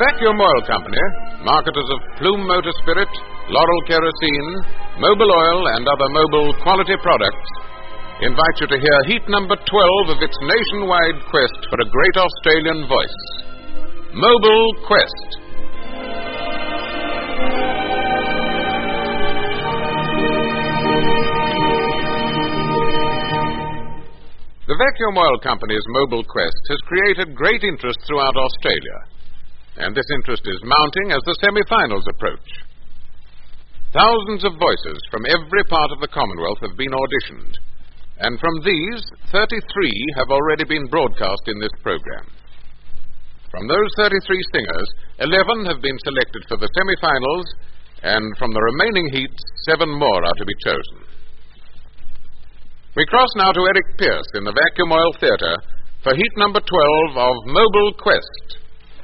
Vacuum Oil Company, marketers of Plume Motor Spirit, Laurel Kerosene, Mobil Oil, and other Mobil quality products, invite you to hear heat number 12 of its nationwide quest for a great Australian voice. Mobil Quest. The Vacuum Oil Company's Mobil Quest has created great interest throughout Australia, and this interest is mounting as the semi-finals approach. Thousands of voices from every part of the Commonwealth have been auditioned, and from these, 33 have already been broadcast in this program. From those 33 singers, 11 have been selected for the semi-finals, and from the remaining heats, 7 more are to be chosen. We cross now to Eric Pierce in the Vacuum Oil Theatre for heat number 12 of Mobil Quest.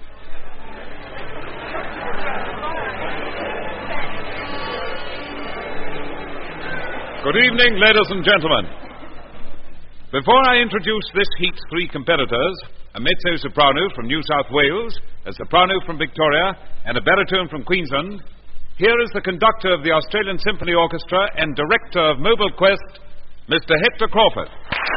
Good evening, ladies and gentlemen. Before I introduce this heat's 3 competitors, a mezzo-soprano from New South Wales, a soprano from Victoria, and a baritone from Queensland, here is the conductor of the Australian Symphony Orchestra and director of Mobil Quest, Mr. Hector Crawford.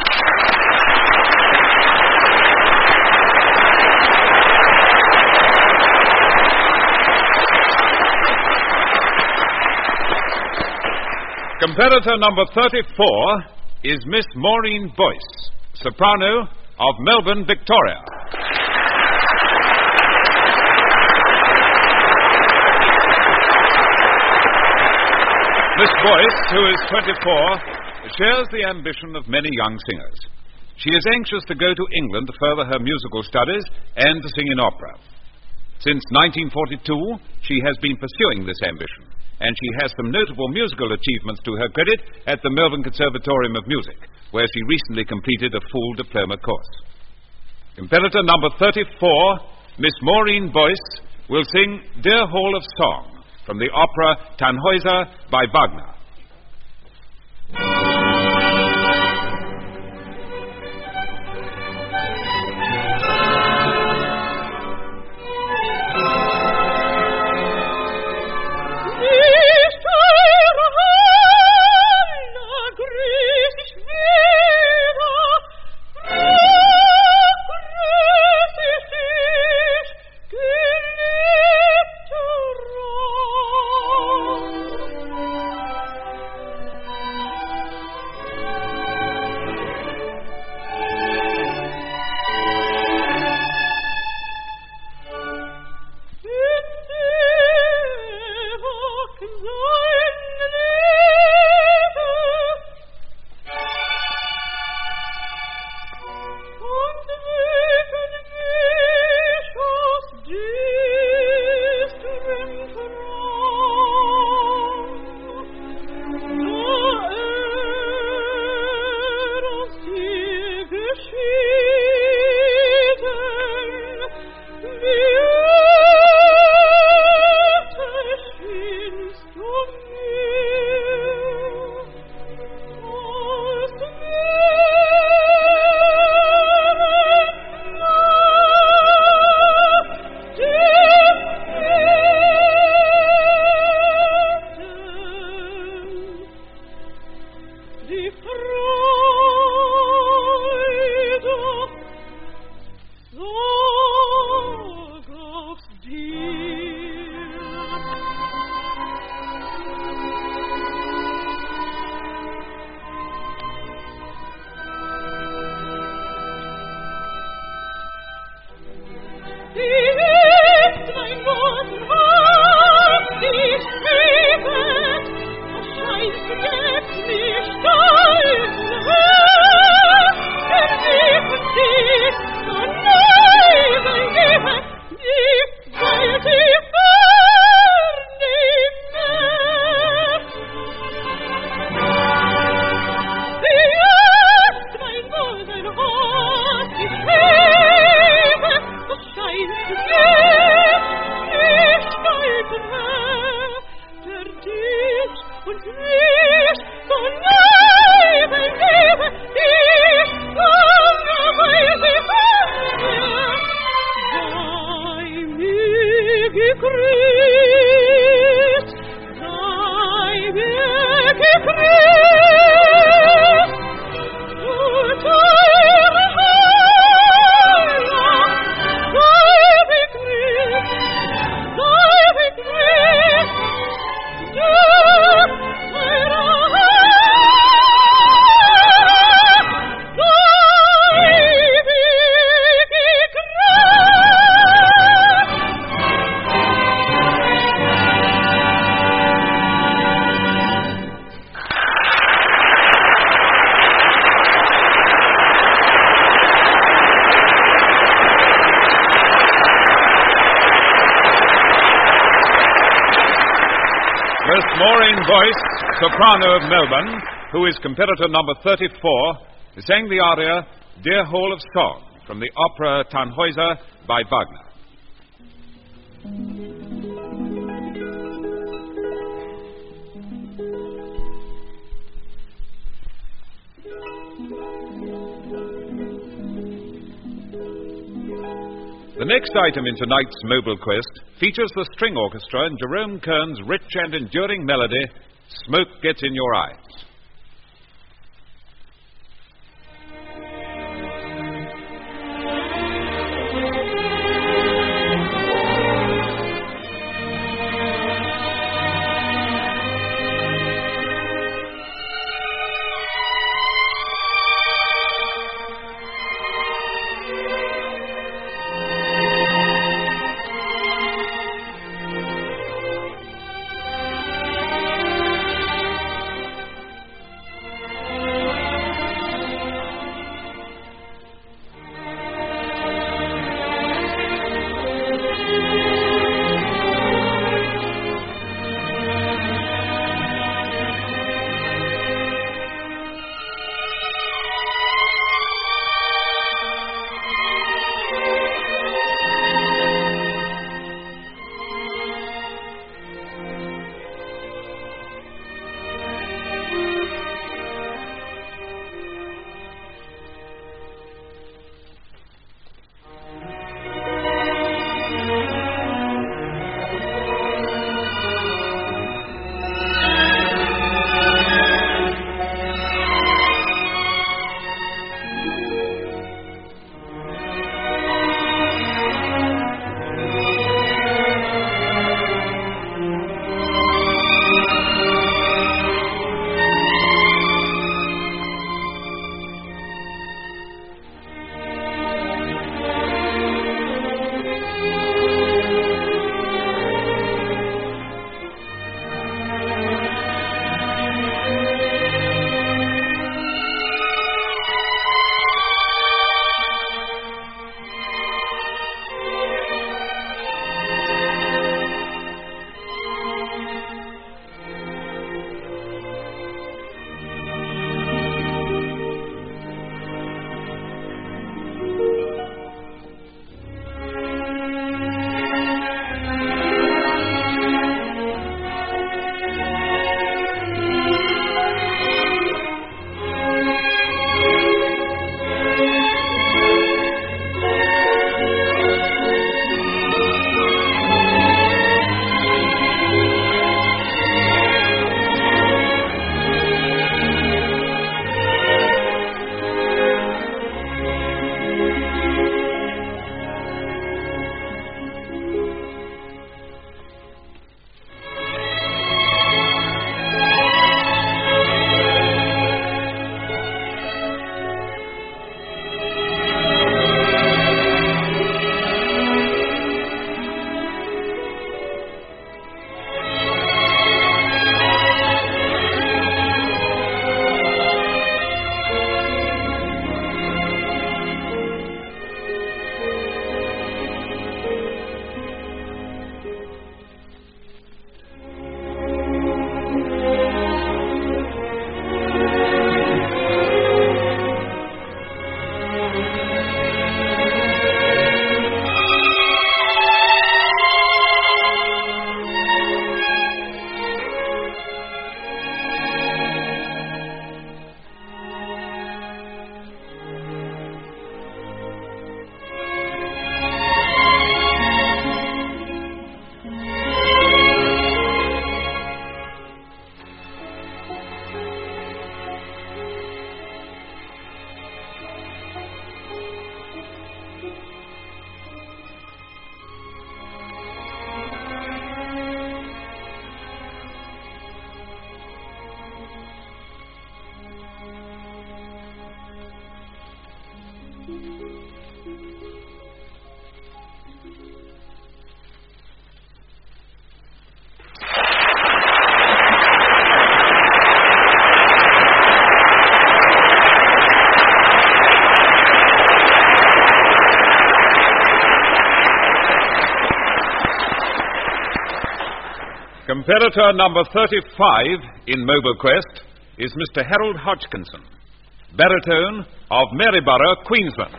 Competitor number 34 is Miss Maureen Boyce, soprano of Melbourne, Victoria. Miss Boyce, who is 24, shares the ambition of many young singers. She is anxious to go to England to further her musical studies and to sing in opera. Since 1942, she has been pursuing this ambition, and she has some notable musical achievements to her credit at the Melbourne Conservatorium of Music, where she recently completed a full diploma course. Competitor number 34, Miss Maureen Boyce, will sing Dear Hall of Song from the opera Tannhäuser by Wagner. First, Maureen Boyce, soprano of Melbourne, who is competitor number 34, sang the aria Dear Hall of Song from the opera Tannhäuser by Wagner. The next item in tonight's Mobile Quest features the string orchestra and Jerome Kern's rich and enduring melody, Smoke Gets in Your Eyes. Competitor number 35 in Mobile Quest is Mr. Harold Hodgkinson, baritone of Maryborough, Queensland.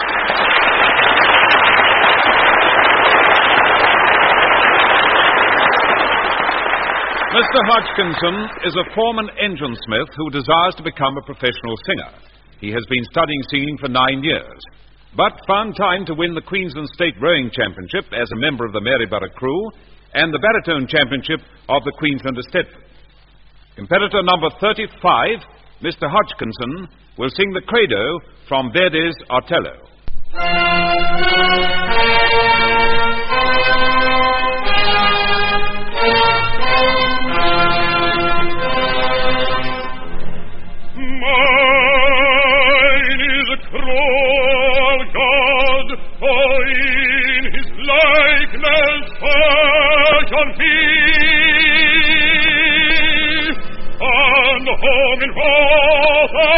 Mr. Hodgkinson is a foreman engine smith who desires to become a professional singer. He has been studying singing for 9 years, but found time to win the Queensland State Rowing Championship as a member of the Maryborough crew and the baritone championship of the Queensland Estetford. Competitor number 35, Mr. Hodgkinson, will sing the Credo from Verdi's Othello. Mine is a cruel God, for in his likeness fashioned me, and home in wrath I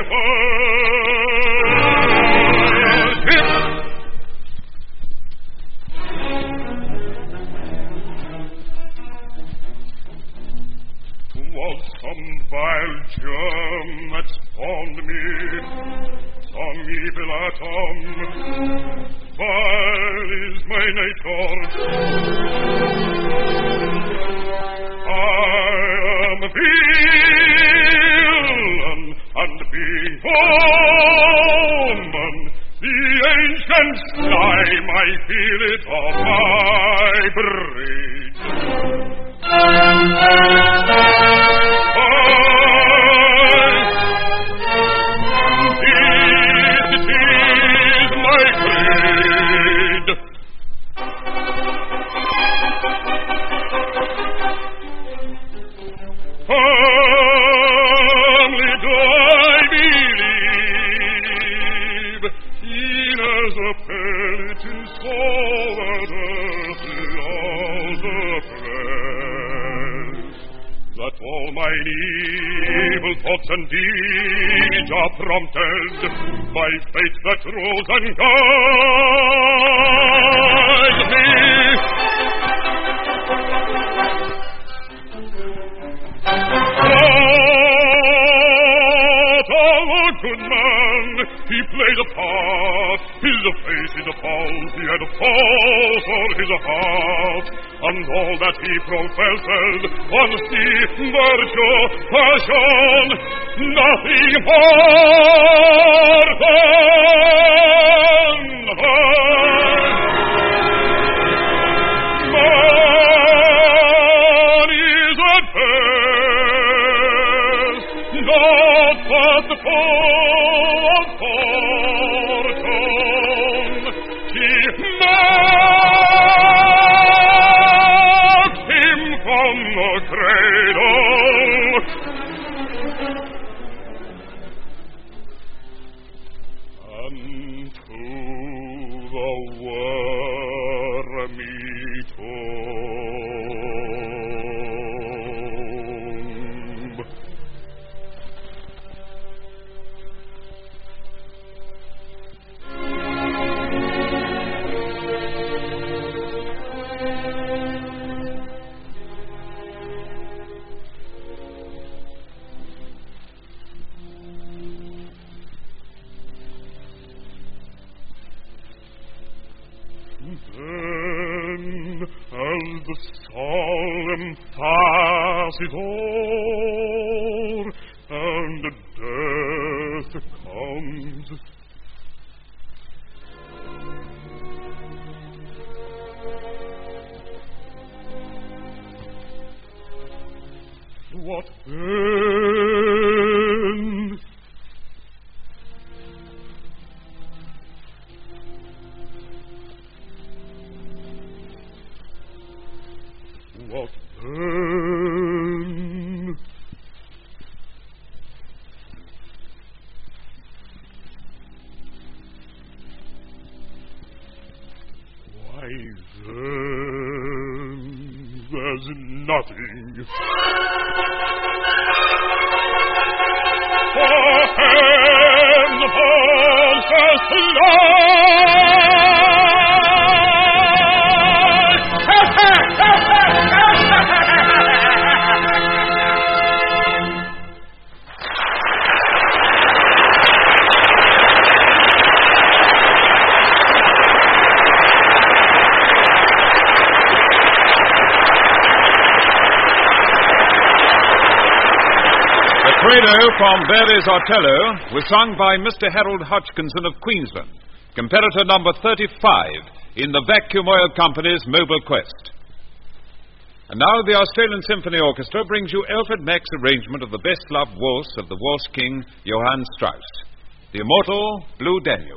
worship. Was some vile germ that spawned me, some evil atom, vile is my nature. I am a villain, and being woman, the ancient slime, I feel it on my brain. All mine evil thoughts and deeds are prompted by fate that rules and guides me. What a good man, he played a part, his face is a false, he had a false for his heart, and all that he professed, honesty, virtue, passion, nothing more than man is at best, not but the fool of fortune, he knocked him from the cradle. And to the wormy tomb. Then, as the solemn passes o'er, and death comes, what then? What then? Why then, there's nothing. For him the false life. Fredo from Verdi's Othello was sung by Mr. Harold Hodgkinson of Queensland, competitor number 35 in the Vacuum Oil Company's Mobile Quest. And now the Australian Symphony Orchestra brings you Alfred Mack's arrangement of the best-loved waltz of the waltz king Johann Strauss, the immortal Blue Danube.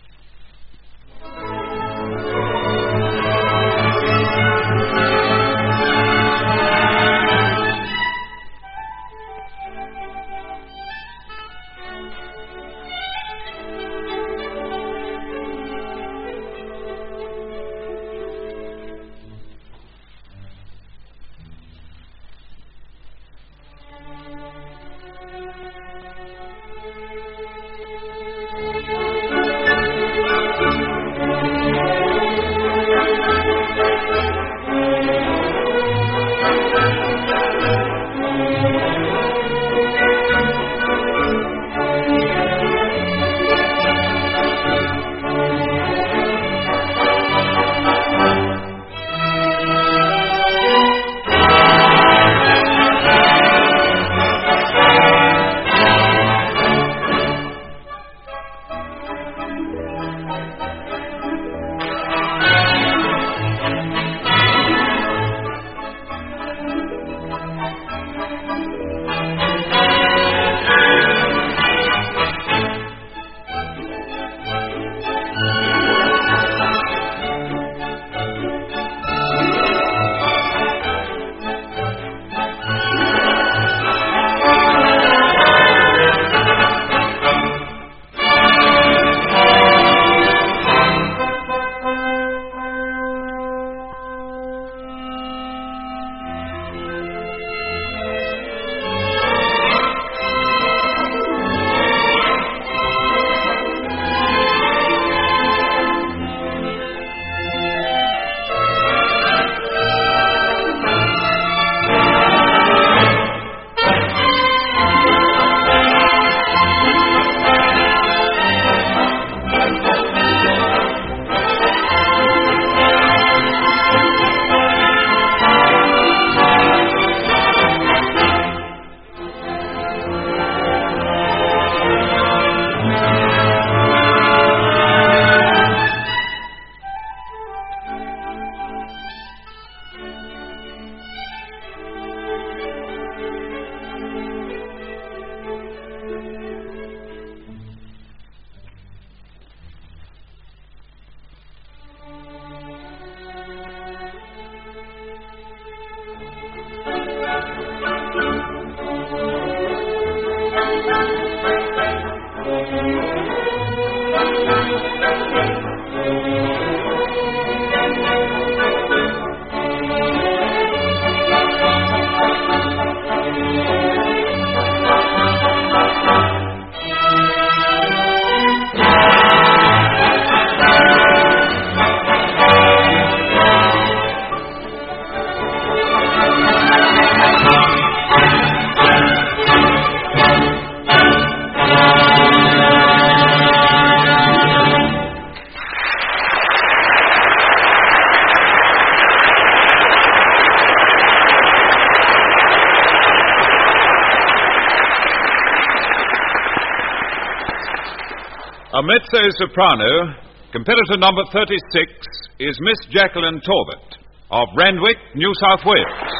A mezzo-soprano, competitor number 36, is Miss Jacqueline Talbot of Randwick, New South Wales.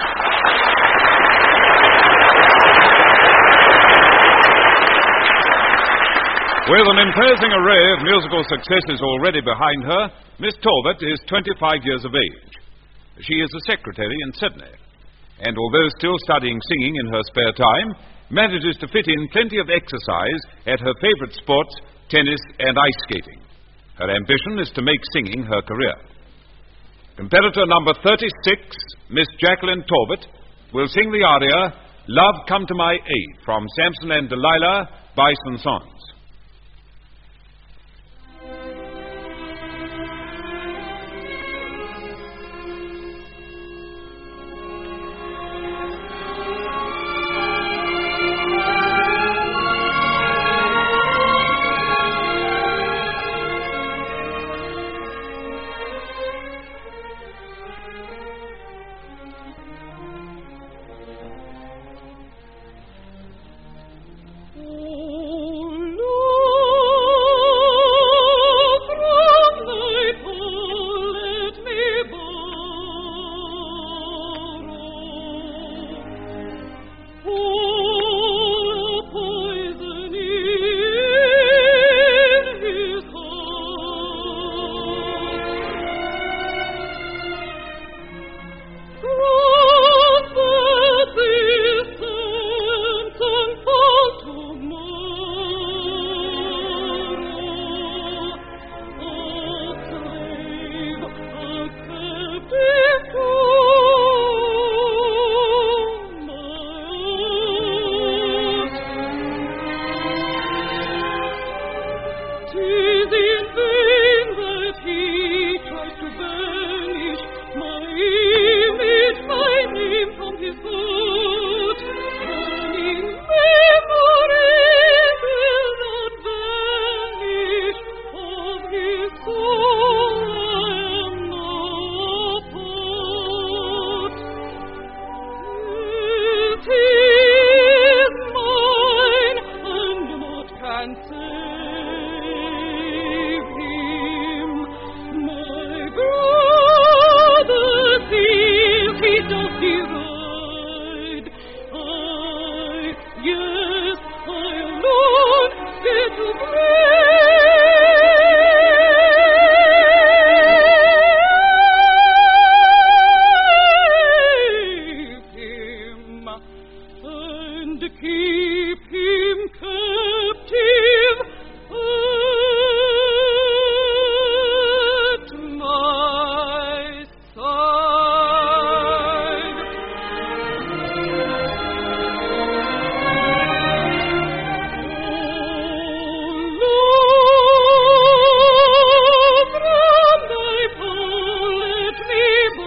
With an imposing array of musical successes already behind her, Miss Talbot is 25 years of age. She is a secretary in Sydney, and although still studying singing in her spare time, manages to fit in plenty of exercise at her favorite sports, tennis and ice skating. Her ambition is to make singing her career. Competitor number 36, Miss Jacqueline Talbot, will sing the aria, Love Come to My Aid, from Samson and Delilah by Saint-Saëns. keep him captive at my side. Oh, Lord, from thy power let me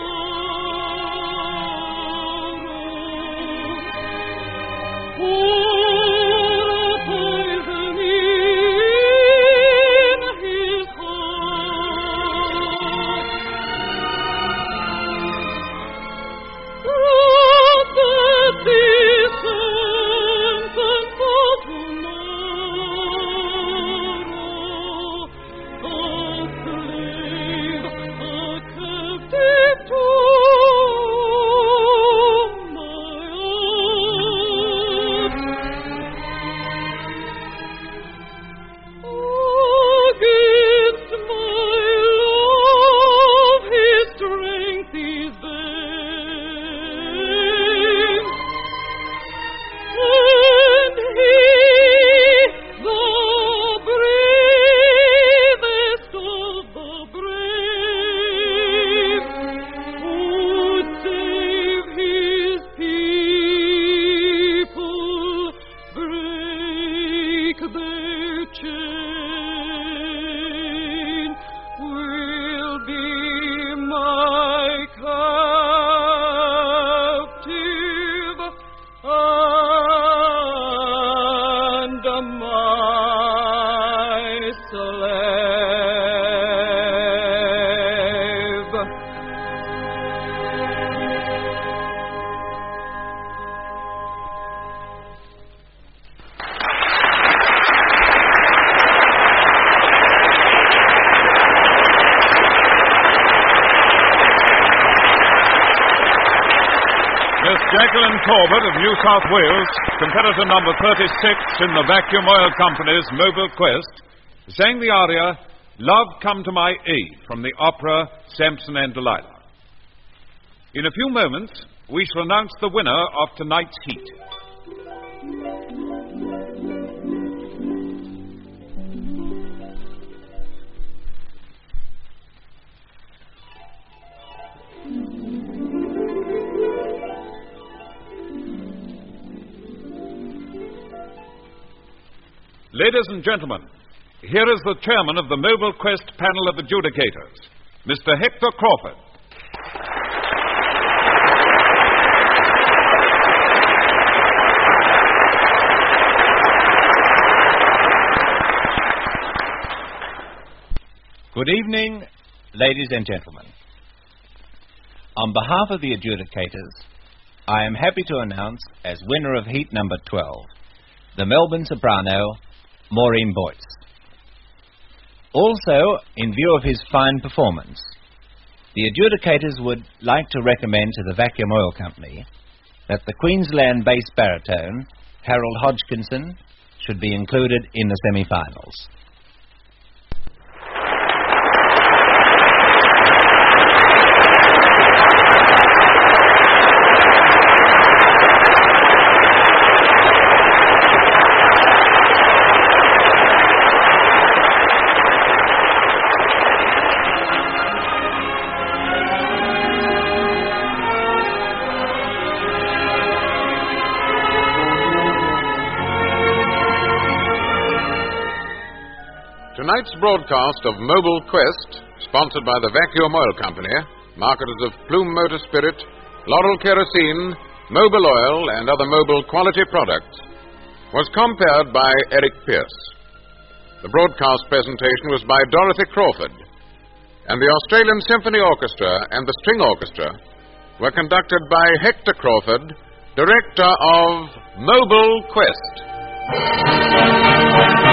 Jacqueline Corbett of New South Wales, competitor number 36 in the Vacuum Oil Company's Mobile Quest, sang the aria Love Come to My Aid from the opera Samson and Delilah. In a few moments, we shall announce the winner of tonight's heat. Ladies and gentlemen, here is the chairman of the Mobile Quest panel of adjudicators, Mr. Hector Crawford. Good evening, ladies and gentlemen. On behalf of the adjudicators, I am happy to announce as winner of heat number 12, the Melbourne soprano, Maureen Boyce. Also, in view of his fine performance, the adjudicators would like to recommend to the Vacuum Oil Company that the Queensland bass baritone, Harold Hodgkinson, should be included in the semi-finals. Tonight's broadcast of Mobile Quest, sponsored by the Vacuum Oil Company, marketers of Plume Motor Spirit, Laurel Kerosene, Mobile Oil, and other mobile quality products, was compared by Eric Pierce. The broadcast presentation was by Dorothy Crawford, and the Australian Symphony Orchestra and the String Orchestra were conducted by Hector Crawford, director of Mobile Quest.